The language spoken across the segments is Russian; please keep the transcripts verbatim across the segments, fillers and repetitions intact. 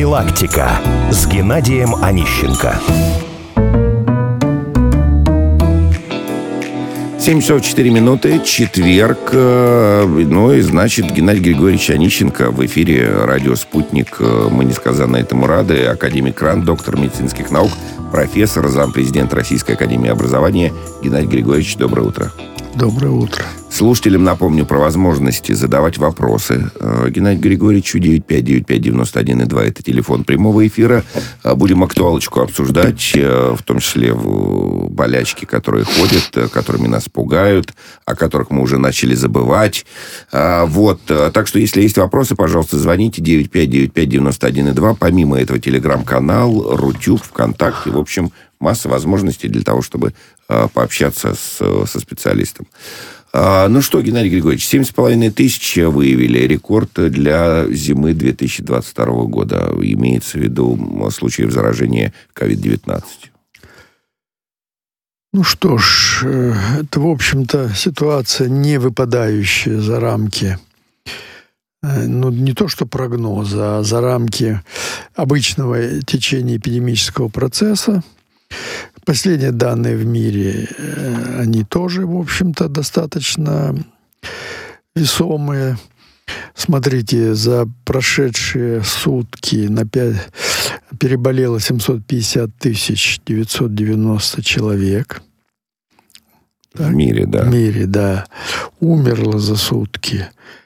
Профилактика с Геннадием Онищенко. семь часов четыре минуты, четверг. Ну и значит, Геннадий Григорьевич Онищенко в эфире радио «Спутник». Мы несказанно этому рады. Академик РАН, доктор медицинских наук, профессор, зампрезидента Российской академии образования. Геннадий Григорьевич, доброе утро. Доброе утро. Слушателям напомню про возможности задавать вопросы Геннадию Григорьевичу. девять пять девять пять девяносто один и два это телефон прямого эфира. Будем актуалочку обсуждать, в том числе болячки, которые ходят, которыми нас пугают, о которых мы уже начали забывать. Вот. Так что, если есть вопросы, пожалуйста, звоните девять пять девять пять девяносто один и два. Помимо этого, телеграм-канал, Рутюб, ВКонтакте. В общем, масса возможностей для того, чтобы пообщаться с, со специалистом. А, ну что, Геннадий Григорьевич, семь с половиной тысяч выявили рекорд для зимы две тысячи двадцать второго года. Имеется в виду случаев заражения ковид девятнадцать. Ну что ж, это, в общем-то, ситуация, не выпадающая за рамки, ну, не то что прогноза, а за рамки обычного течения эпидемического процесса. Последние данные в мире, они тоже, в общем-то, достаточно весомые. Смотрите, за прошедшие сутки на пять переболело семьсот пятьдесят тысяч девятьсот девяносто человек. Так? В мире, да. В мире, да. Умерло за сутки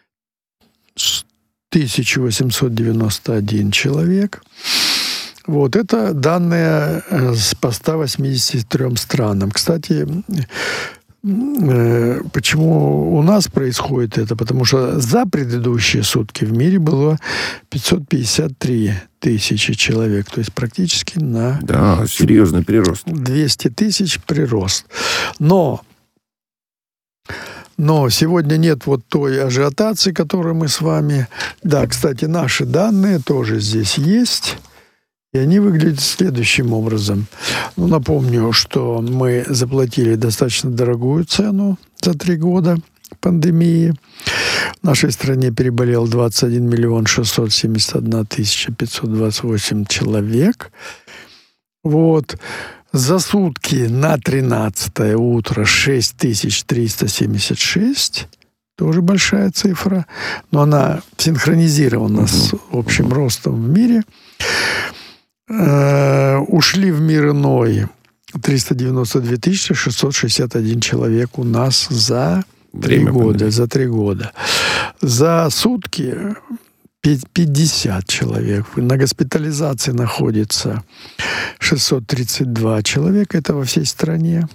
тысяча восемьсот девяносто один человек. Вот, это данные по ста восьмидесяти трём странам. Кстати, почему у нас происходит это? Потому что за предыдущие сутки в мире было пятьсот пятьдесят три тысячи человек. То есть практически на... Да, серьезный прирост. двести тысяч прирост. Но... Но сегодня нет вот той ажиотации, которую мы с вами... Да, кстати, наши данные тоже здесь есть. И они выглядят следующим образом. Ну, напомню, что мы заплатили достаточно дорогую цену за три года пандемии. В нашей стране переболел двадцать один миллион шестьсот семьдесят одна тысяча пятьсот двадцать восемь человек. Вот. За сутки на тринадцатое утро шесть тысяч триста семьдесят шесть. Тоже большая цифра. Но она синхронизирована mm-hmm. с общим ростом в мире. Uh, ушли в мир иной триста девяносто две тысячи шестьсот шестьдесят один человек у нас за три года. За три года. За сутки пятьдесят человек. На госпитализации находится шестьсот тридцать два человека. Это во всей стране.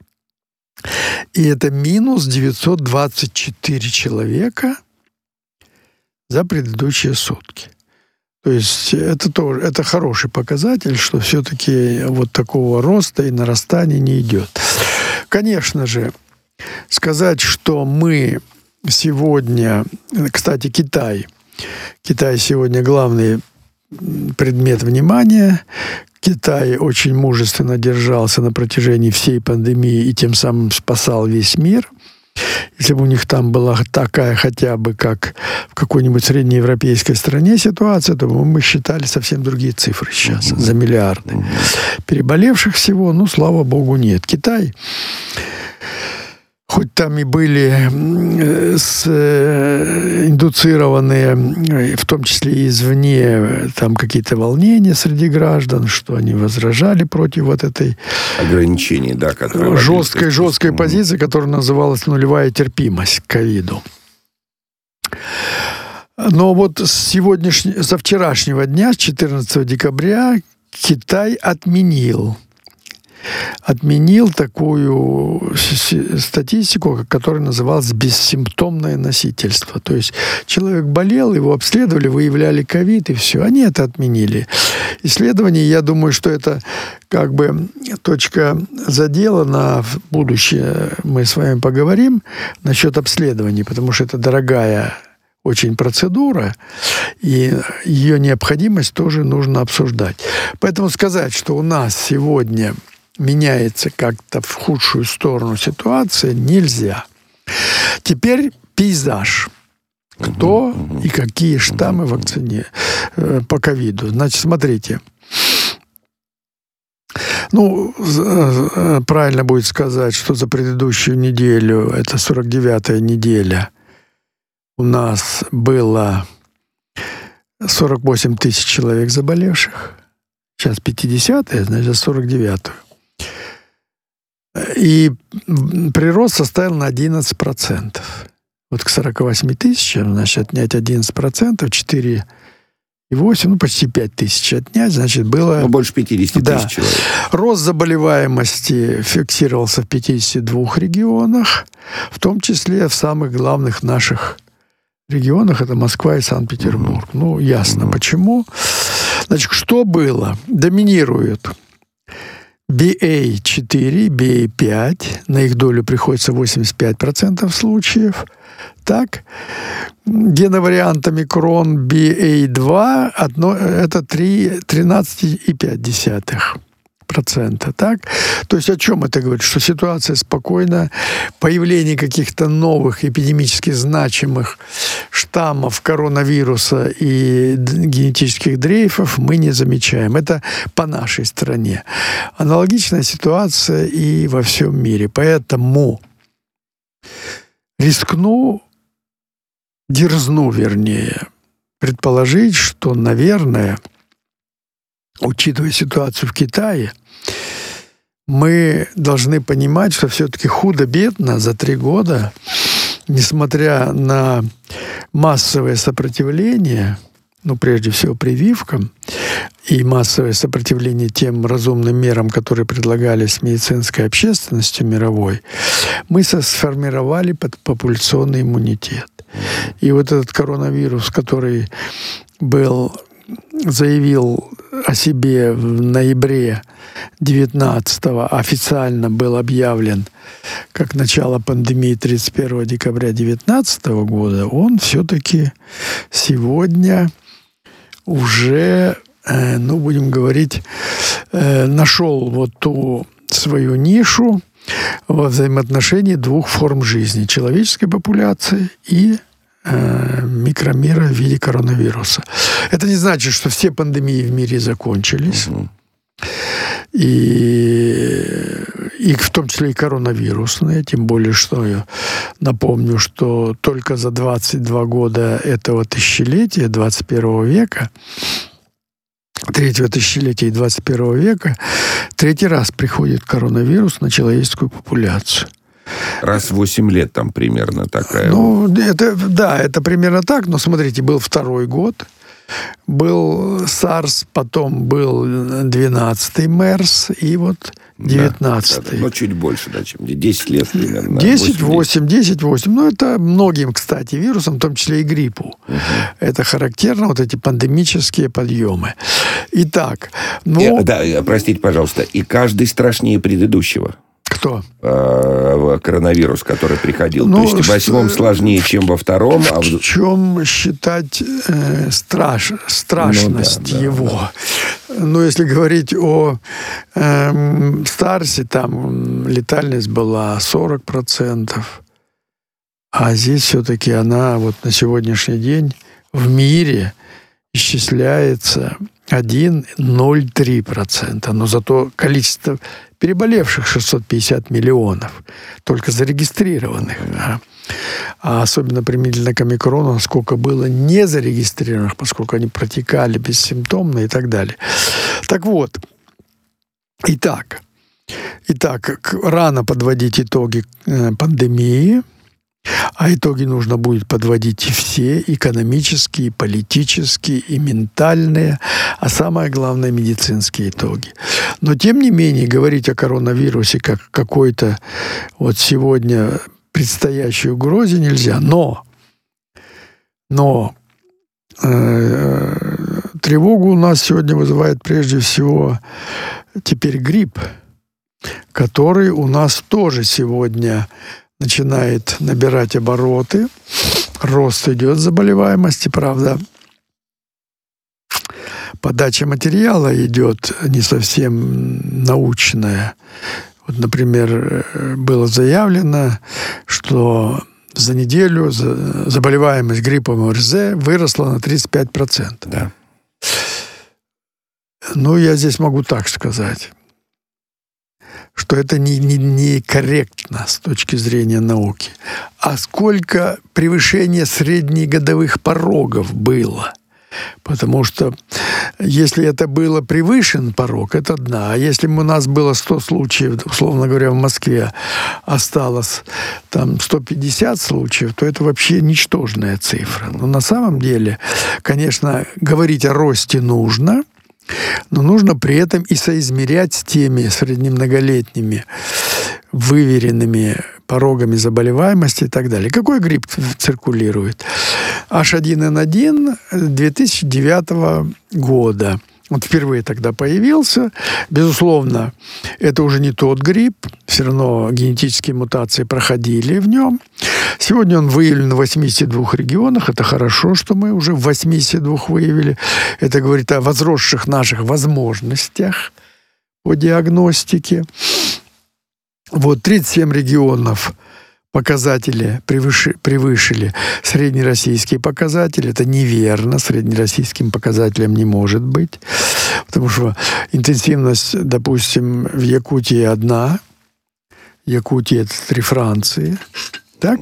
И это минус девятьсот двадцать четыре человека за предыдущие сутки. То есть это тоже это хороший показатель, что все-таки вот такого роста и нарастания не идет. Конечно же, сказать, что мы сегодня, кстати, Китай, Китай сегодня главный предмет внимания. Китай очень мужественно держался на протяжении всей пандемии и тем самым спасал весь мир. Если бы у них там была такая хотя бы, как в какой-нибудь среднеевропейской стране ситуация, то мы считали совсем другие цифры сейчас, mm-hmm. за миллиарды. Mm-hmm. Переболевших всего, ну, слава богу, нет. Китай, хоть там и были с, индуцированные, в том числе и извне, там какие-то волнения среди граждан, что они возражали против вот этой ограничений, да, которые жесткой, жесткой позиции, которая называлась нулевая терпимость к ковиду. Но вот с сегодняшнего, со вчерашнего дня, с четырнадцатого декабря, Китай отменил отменил такую статистику, которая называлась бессимптомное носительство. То есть человек болел, его обследовали, выявляли ковид, и все. Они это отменили. Исследования, я думаю, что это как бы точка задела на будущее. Мы с вами поговорим насчет обследований, потому что это дорогая очень процедура, и ее необходимость тоже нужно обсуждать. Поэтому сказать, что у нас сегодня меняется как-то в худшую сторону ситуация, нельзя. Теперь пейзаж. Кто и какие штаммы вакцини... по ковиду. Значит, смотрите. Ну, правильно будет сказать, что за предыдущую неделю, это сорок девятая неделя, у нас было сорок восемь тысяч человек заболевших. Сейчас пятидесятая, значит, за сорок девятую. И прирост составил на одиннадцать процентов. Вот к сорока восьми тысячам, значит, отнять одиннадцать процентов, четыре и восемь, ну, почти пять тысяч отнять, значит, было... Ну, больше пятидесяти да. тысяч человек. Рост заболеваемости фиксировался в пятидесяти двух регионах, в том числе в самых главных наших регионах, это Москва и Санкт-Петербург. Mm-hmm. Ну, ясно, mm-hmm. почему. Значит, что было? Доминирует би эй четыре, би эй пять, на их долю приходится восемьдесят пять процентов случаев. Так, геновариант омикрон би эй два одно, это тринадцать и пять десятых процента. Так? То есть о чем это говорит? Что ситуация спокойна, появление каких-то новых эпидемически значимых штаммов коронавируса и генетических дрейфов мы не замечаем. Это по нашей стране. Аналогичная ситуация и во всем мире. Поэтому рискну, дерзну, вернее, предположить, что, наверное, учитывая ситуацию в Китае, мы должны понимать, что все-таки худо-бедно за три года, несмотря на массовое сопротивление, ну, прежде всего, прививкам, и массовое сопротивление тем разумным мерам, которые предлагались медицинской общественностью мировой, мы сформировали популяционный иммунитет. И вот этот коронавирус, который был, заявил о себе в ноябре девятнадцатого, официально был объявлен как начало пандемии тридцать первого декабря девятнадцатого года, он все-таки сегодня уже, ну, будем говорить, нашел вот ту свою нишу во взаимоотношении двух форм жизни: человеческой популяции и э, микромира в виде коронавируса. Это не значит, что все пандемии в мире закончились. Угу. И, и в том числе и коронавирусные, тем более, что я напомню, что только за двадцать два года этого тысячелетия, двадцать первого века, третьего тысячелетия и двадцать первого века, третий раз приходит коронавирус на человеческую популяцию. Раз в восемь лет там примерно такая. Ну, это, да, это примерно так, но смотрите, был второй год, был SARS, потом был двенадцатый мерс, и вот девятнадцатый. Да, да, да. Ну, чуть больше, да, чем десять лет примерно. десять восемь, десять восемь. Ну, это многим, кстати, вирусам, в том числе и гриппу. Угу. Это характерно, вот эти пандемические подъемы. Итак, ну... И, да, простите, пожалуйста, и каждый страшнее предыдущего. Кто? Коронавирус, который приходил. Ну, то есть в восьмом сложнее, чем во втором. А в чем считать э, страш, страшность ну, да, его? Да. Ну, если говорить о э, Старсе, там летальность была сорок процентов. А здесь все-таки она вот на сегодняшний день в мире исчисляется один целых ноль три сотых процента. Но зато количество переболевших шестьсот пятьдесят миллионов, только зарегистрированных. А, а особенно применительно к омикрону, сколько было не зарегистрированных, поскольку они протекали бессимптомно и так далее. Так вот, итак, итак рано подводить итоги пандемии, а итоги нужно будет подводить и все: экономические, и политические, и ментальные, а самое главное — медицинские итоги. Но, тем не менее, говорить о коронавирусе как какой-то вот сегодня предстоящей угрозе нельзя. Но, но э, тревогу у нас сегодня вызывает прежде всего теперь грипп, который у нас тоже сегодня начинает набирать обороты, рост идет заболеваемости, правда, подача материала идет не совсем научная. Вот, например, было заявлено, что за неделю заболеваемость гриппом ОРЗ выросла на тридцать пять процентов. Да. Ну, я здесь могу так сказать, что это не, не, не корректно с точки зрения науки. А сколько превышения среднегодовых порогов было? Потому что если это было превышен порог, это одна. А если у нас было сто случаев, условно говоря, в Москве осталось там сто пятьдесят случаев, то это вообще ничтожная цифра. Но на самом деле, конечно, говорить о росте нужно, но нужно при этом и соизмерять с теми среднемноголетними выверенными порогами заболеваемости и так далее. Какой грипп циркулирует? эйч один эн один две тысячи девятого года. Он впервые тогда появился. Безусловно, это уже не тот грипп. Все равно генетические мутации проходили в нем. Сегодня он выявлен в восьмидесяти двух регионах. Это хорошо, что мы уже в восьмидесяти двух выявили. Это говорит о возросших наших возможностях по диагностике. Вот тридцать семь регионов показатели превыше, превышили среднероссийские показатели. Это неверно. Среднероссийским показателем не может быть. Потому что интенсивность, допустим, в Якутии одна. Якутия — это три Франции. Так?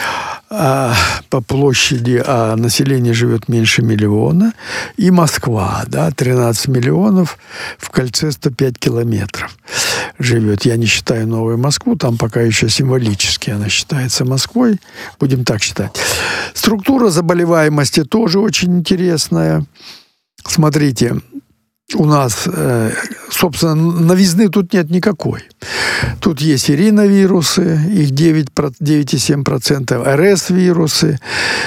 А по площади, а население живет меньше миллиона. И Москва, да, тринадцать миллионов, в кольце сто пять километров живет. Я не считаю Новую Москву, там пока еще символически она считается Москвой. Будем так считать. Структура заболеваемости тоже очень интересная. Смотрите, у нас, собственно, новизны тут нет никакой. Тут есть и риновирусы, их девять целых семь десятых процента, эр эс-вирусы,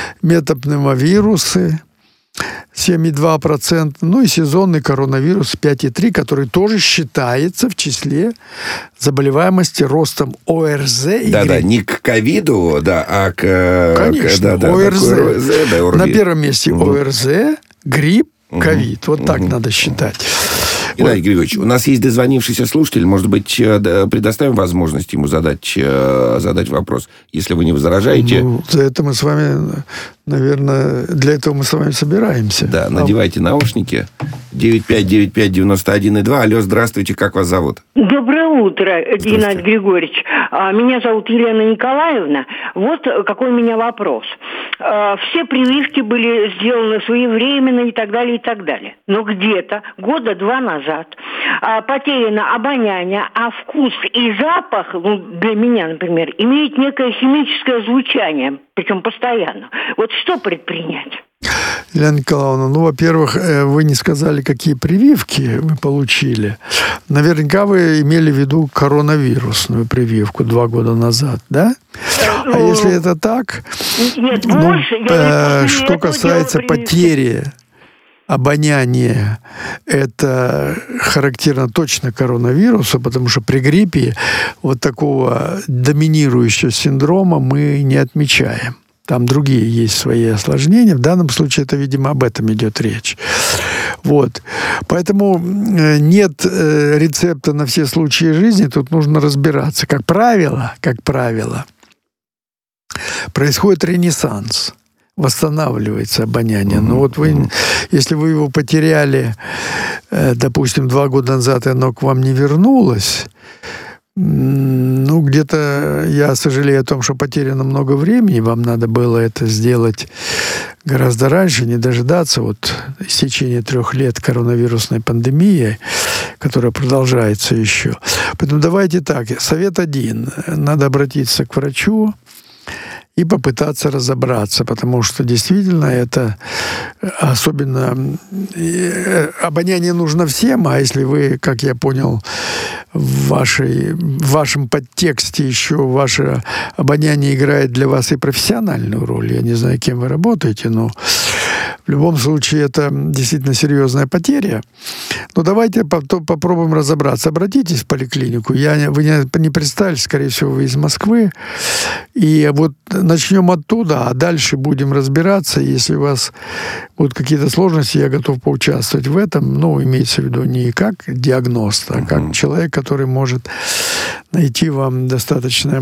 метапневмовирусы, семь целых два десятых процента, ну и сезонный коронавирус пять целых три десятых, который тоже считается в числе заболеваемости ростом о эр зет. Да-да, не к ковиду, да, а к... Конечно, к, да, о эр зет. Да, к ОРЗ, да, на первом месте угу. о эр зет, грипп, ковид. Вот так угу. надо считать. Геннадий Григорьевич, у нас есть дозвонившийся слушатель. Может быть, предоставим возможность ему задать, задать вопрос, если вы не возражаете. Ну, за это мы с вами, наверное, для этого мы с вами собираемся. Да, надевайте наушники. девять пять девять пять девяносто один и два. Алло, здравствуйте, как вас зовут? Доброе утро, Геннадий Григорьевич. Меня зовут Елена Николаевна. Вот какой у меня вопрос. Все прививки были сделаны своевременно и так далее, и так далее. Но где-то года два назад потеряно обоняние, а вкус и запах, ну, для меня, например, имеет некое химическое звучание, причем постоянно. Вот что предпринять? Елена Николаевна, ну, во-первых, вы не сказали, какие прививки вы получили. Наверняка вы имели в виду коронавирусную прививку два года назад, да? А если это так, Нет, ну, больше, э, что касается потери обоняния, это характерно точно коронавирусу, потому что при гриппе вот такого доминирующего синдрома мы не отмечаем. Там другие есть свои осложнения. В данном случае это, видимо, об этом идет речь. Вот. Поэтому нет рецепта на все случаи жизни. Тут нужно разбираться. Как правило, как правило, происходит ренессанс. Восстанавливается обоняние. Но вот вы, если вы его потеряли, допустим, два года назад, и оно к вам не вернулось, ну, где-то я сожалею о том, что потеряно много времени. Вам надо было это сделать гораздо раньше, не дожидаться вот истечения трех лет коронавирусной пандемии, которая продолжается еще. Поэтому давайте так. Совет один. Надо обратиться к врачу и попытаться разобраться, потому что действительно это особенно обоняние нужно всем, а если вы, как я понял, в, вашей, в вашем подтексте еще ваше обоняние играет для вас и профессиональную роль, я не знаю, кем вы работаете, но в любом случае это действительно серьезная потеря. Но давайте попробуем разобраться. Обратитесь в поликлинику. Я, вы не представили, скорее всего, вы из Москвы. И вот начнем оттуда, а дальше будем разбираться. Если у вас будут какие-то сложности, я готов поучаствовать в этом. Ну, имеется в виду не как диагност, а как человек, который может найти вам достаточно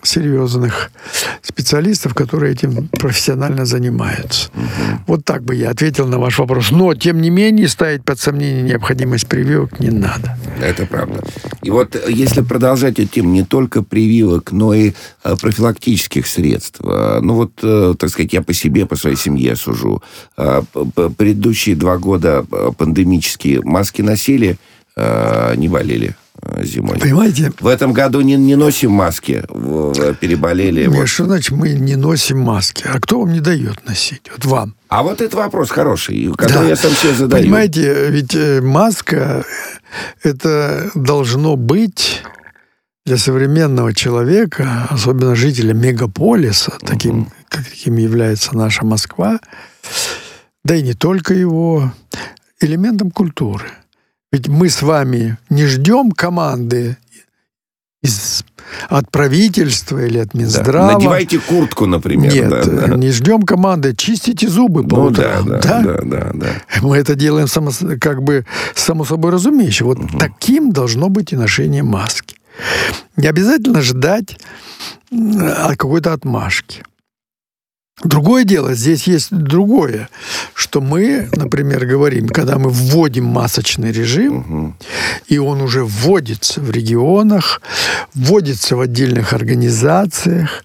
серьезных специалистов, которые этим профессионально занимаются. Угу. Вот так бы я ответил на ваш вопрос. Но, тем не менее, ставить под сомнение необходимость прививок не надо. Это правда. И вот если продолжать эту тему, не только прививок, но и профилактических средств. Ну вот, так сказать, я по себе, по своей семье сужу. Предыдущие два года пандемические маски носили, не болели зимой. Понимаете? В этом году не, не носим маски, переболели. Нет, вот. Что значит мы не носим маски? А кто вам не дает носить? Вот вам. А вот это вопрос хороший, который да. я сам себе задаю. Понимаете, ведь маска это должно быть для современного человека, особенно жителя мегаполиса, uh-huh. таким, каким является наша Москва, да и не только его, элементом культуры. Ведь мы с вами не ждем команды из, от правительства или от Минздрава. Да. Надевайте куртку, например. Нет, да, да. не ждем команды. Чистите зубы по ну, утрам. Да, да, да, да, да. Мы это делаем само, как бы само собой разумеюще. Вот угу. таким должно быть и ношение маски. Не обязательно ждать какой-то отмашки. Другое дело, здесь есть другое, что мы, например, говорим, когда мы вводим масочный режим, угу. и он уже вводится в регионах, вводится в отдельных организациях,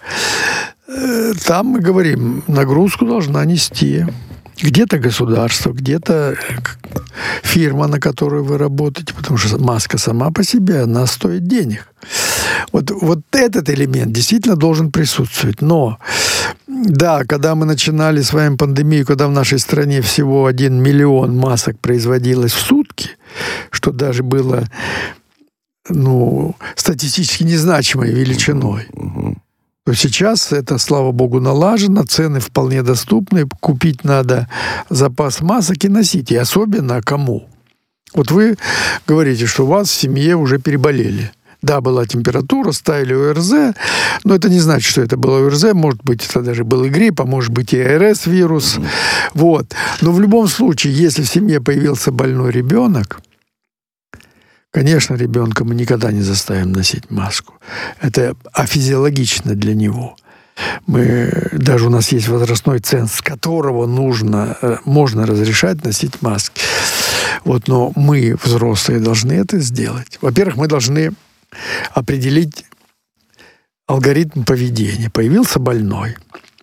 там мы говорим, нагрузку должна нести где-то государство, где-то фирма, на которую вы работаете, потому что маска сама по себе, она стоит денег. Вот, вот этот элемент действительно должен присутствовать. Но, да, когда мы начинали с вами пандемию, когда в нашей стране всего один миллион масок производилось в сутки, что даже было ну, статистически незначимой величиной, то сейчас это, слава богу, налажено, цены вполне доступны, купить надо запас масок и носить. И особенно кому? Вот вы говорите, что у вас в семье уже переболели. Да, была температура, ставили ОРЗ, но это не значит, что это было ОРЗ, может быть, это даже был и грипп, а может быть и АРС-вирус. Mm-hmm. Вот. Но в любом случае, если в семье появился больной ребенок, конечно, ребенка мы никогда не заставим носить маску. Это афизиологично для него. Мы, даже у нас есть возрастной ценз, с которого нужно, можно разрешать носить маски. Вот, но мы, взрослые, должны это сделать. Во-первых, мы должны определить алгоритм поведения. Появился больной.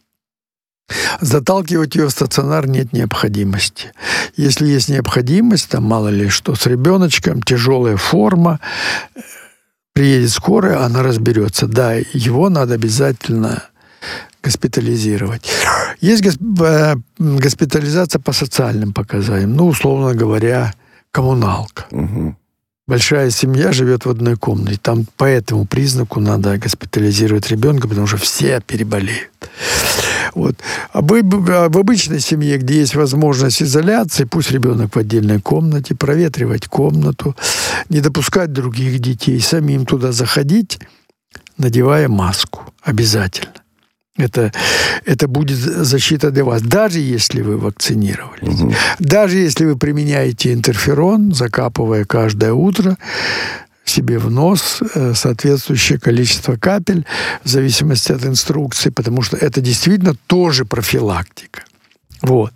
Заталкивать ее в стационар нет необходимости. Если есть необходимость, там мало ли что с ребеночком, тяжелая форма, приедет скорая, она разберется. Да, его надо обязательно госпитализировать. Есть госпитализация по социальным показаниям. Ну, условно говоря, коммуналка. Угу. Большая семья живет в одной комнате. Там по этому признаку надо госпитализировать ребенка, потому что все переболеют. Вот. А в обычной семье, где есть возможность изоляции, пусть ребенок в отдельной комнате, проветривать комнату, не допускать других детей, самим туда заходить, надевая маску. Обязательно. Это, это будет защита для вас, даже если вы вакцинировались. Угу. Даже если вы применяете интерферон, закапывая каждое утро себе в нос соответствующее количество капель в зависимости от инструкции, потому что это действительно тоже профилактика. Вот.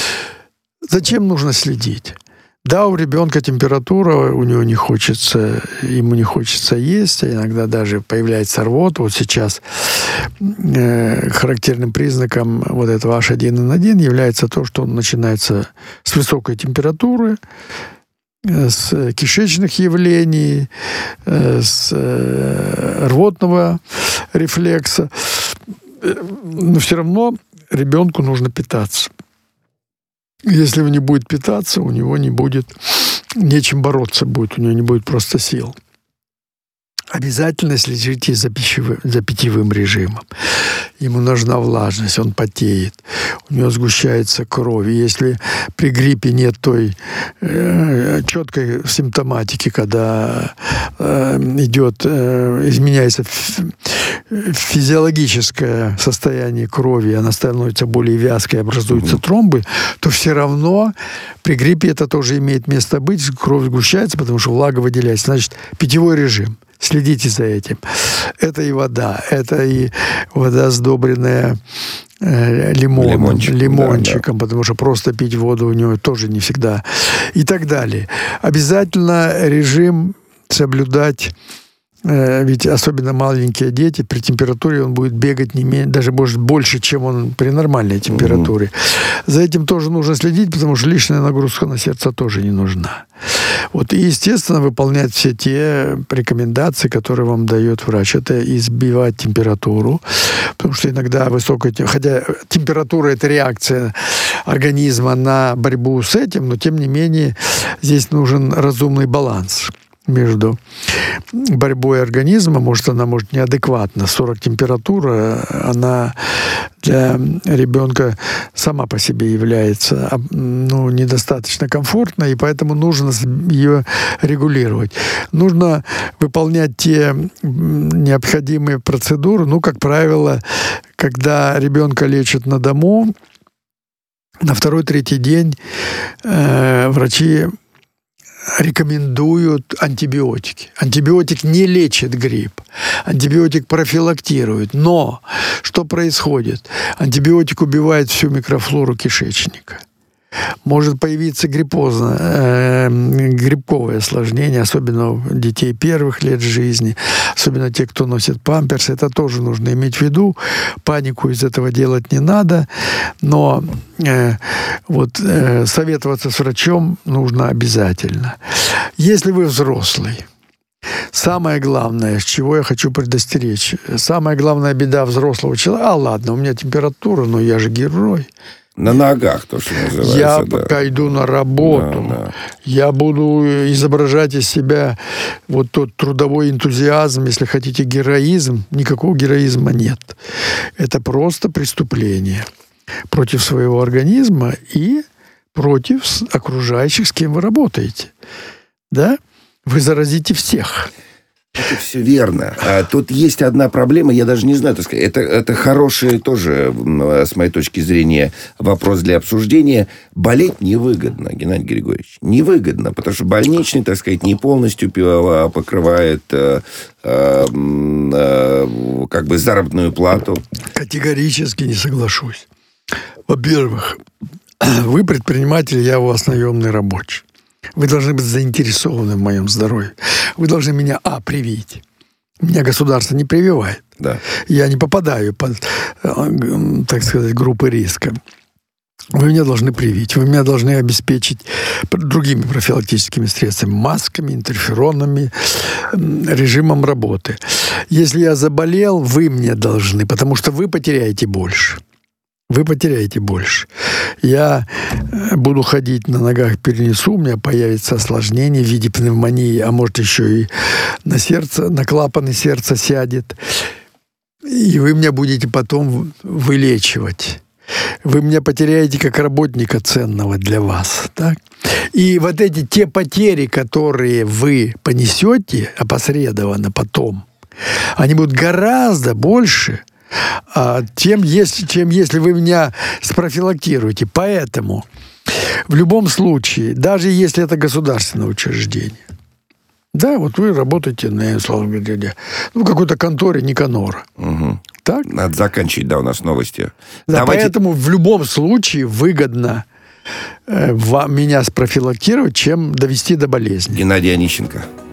Зачем нужно следить? Да, у ребенка температура, у него не хочется, ему не хочется есть, а иногда даже появляется рвота. Вот сейчас э, характерным признаком вот этого эйч один эн один является то, что он начинается с высокой температуры, э, с кишечных явлений, э, с э, рвотного рефлекса. Но все равно ребенку нужно питаться. Если он не будет питаться, у него не будет нечем бороться будет, у него не будет просто сил. Обязательно следите за, пищевым, за питьевым режимом. Ему нужна влажность, он потеет, у него сгущается кровь. И если при гриппе нет той э, четкой симптоматики, когда э, идет, э, изменяется физиологическое состояние крови, она становится более вязкой, образуются mm-hmm. тромбы, то все равно при гриппе это тоже имеет место быть, кровь сгущается, потому что влага выделяется. Значит, питьевой режим. Следите за этим. Это и вода, это и вода, сдобренная э, лимоном, Лимончик, лимончиком, да, да. потому что просто пить воду у него тоже не всегда. И так далее. Обязательно режим соблюдать. Ведь особенно маленькие дети, при температуре он будет бегать не меньше, даже может больше, чем он при нормальной температуре. Mm-hmm. За этим тоже нужно следить, потому что лишняя нагрузка на сердце тоже не нужна. Вот. И, естественно, выполнять все те рекомендации, которые вам дает врач. Это избивать температуру, потому что иногда высокая температура, хотя температура – это реакция организма на борьбу с этим, но, тем не менее, здесь нужен разумный баланс между борьбой организма. Может, она может неадекватна. сорок температура, она для ребенка сама по себе является ну, недостаточно комфортной, и поэтому нужно ее регулировать. Нужно выполнять те необходимые процедуры. Ну, как правило, когда ребенка лечат на дому, на второй-третий день э, врачи рекомендуют антибиотики. Антибиотик не лечит грипп. Антибиотик профилактирует. Но что происходит? Антибиотик убивает всю микрофлору кишечника. Может появиться гриппозно, э, грибковое осложнение, особенно у детей первых лет жизни, особенно те, кто носит памперсы. Это тоже нужно иметь в виду. Панику из этого делать не надо, но э, вот, э, советоваться с врачом нужно обязательно. Если вы взрослый, самое главное, с чего я хочу предостеречь, самая главная беда взрослого человека, а ладно, у меня температура, но я же герой. На ногах, то, что называется. Я да. пока иду на работу, Да, да. я буду изображать из себя вот тот трудовой энтузиазм, если хотите, героизм. Никакого героизма нет. Это просто преступление против своего организма и против окружающих, с кем вы работаете. Да? Вы заразите всех. Это все верно. А тут есть одна проблема, я даже не знаю, так сказать, это, это хороший тоже, с моей точки зрения, вопрос для обсуждения. Болеть невыгодно, Геннадий Григорьевич. Невыгодно, потому что больничный, так сказать, не полностью покрывает э, э, э, как бы заработную плату. Категорически не соглашусь. Во-первых, вы предприниматель, я у вас наемный рабочий. Вы должны быть заинтересованы в моем здоровье. Вы должны меня, а, привить. Меня государство не прививает. Да. Я не попадаю под, так сказать, группы риска. Вы меня должны привить. Вы меня должны обеспечить другими профилактическими средствами, масками, интерферонами, режимом работы. Если я заболел, вы мне должны, потому что вы потеряете больше. Вы потеряете больше. Я буду ходить на ногах, перенесу, у меня появится осложнение в виде пневмонии, а может еще и на сердце, на клапаны сердца сядет. И вы меня будете потом вылечивать. Вы меня потеряете как работника ценного для вас. Так? И вот эти те потери, которые вы понесете опосредованно потом, они будут гораздо больше, тем, если, чем если вы меня спрофилактируете. Поэтому в любом случае, даже если это государственное учреждение, да, вот вы работаете на, ну, какой-то конторе Никанора. Угу. Так? Надо заканчивать, да, у нас новости. Да, Давайте... поэтому в любом случае выгодно э, вам, меня спрофилактировать, чем довести до болезни. Геннадий Онищенко.